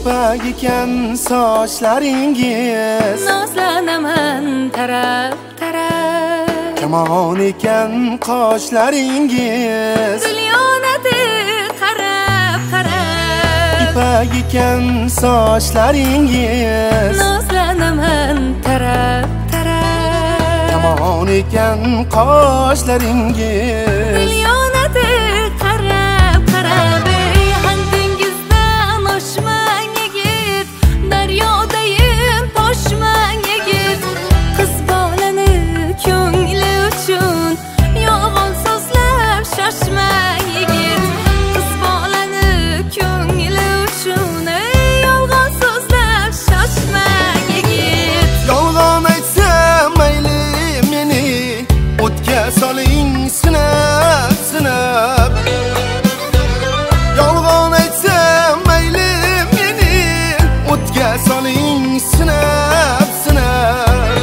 ipak ekan sochlaringiz, Nozlanaman taraf taraf. kamon ekan qoshlaringiz, Dilyonadi qarab qarab. ipak ekan sochlaringiz, Nozlanaman taraf taraf. kamon ekan qoshlaringiz, Dilyonadi qarab qarab. Handingizdan oshmang yigit, daryodayim toshmang yigit. Qiz bolani ko'ngli uchun yolg'on so'zlab shoshmang yigit. Qiz bolani ko'ngli uchun yolg'on so'zlab shoshmang yigit. yolg'on aytsam mayli meni o'tga soling sinab sinab. Yolg'on aytsam mayli meni o'tga soling sinab sinab.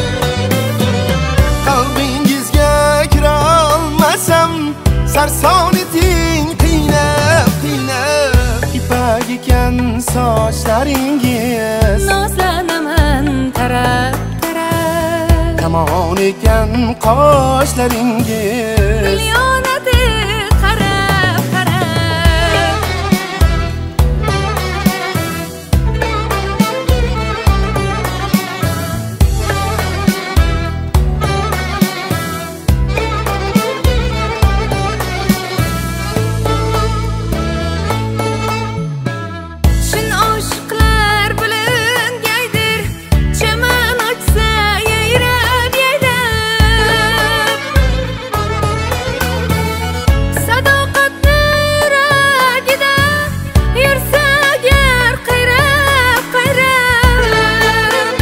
Qalbingizga kira olmasam sarson eting qiynab qiynab. Ipak ekan sochlaringiz, Nozlanaman taraf taraf. kamon ekan qoshlaringiz, Dilyonadi qarab qarab. Chin oshiqlar bilan gaydir, chaman ochsa yayrab yayrab. Sadoqatni yuragida yursa agar qayrab qayrab.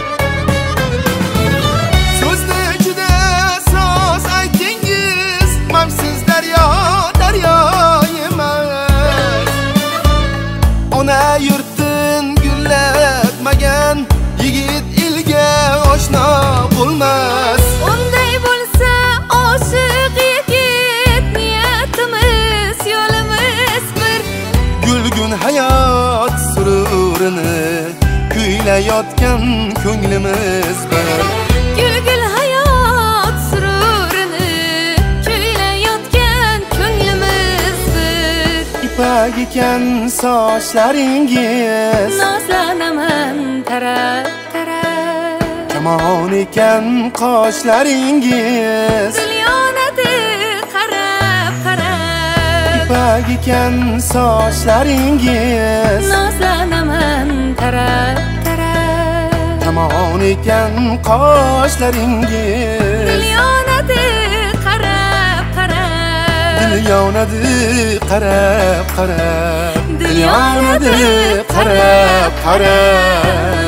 so'zni juda soz aytingiz, mamsiz daryo daryo emas. Ona yurtin gullatmagan yigit elga oshno bo'lmas. Unday bo'lsa oshiq yigit, niyatimiz yo'limiz bir. Gulgun hayot sururini kuylayotgan ko'nglimiz bir. Gulgul hayot sururini kuylayotgan ko'nglimiz bir. Ipak ekan sochlaringiz, Nozlanaman taraf taraf. kamon ekan qoshlaringiz, Dilyonadi qarab qarab. ipak ekan sochlaringiz, Nozlanaman taraf taraf. kamon ekan qoshlaringiz, Dilyonadi qarab qarab. dilyonadi qarab qarab, Dilyonadi dilyonadi qarab qarab.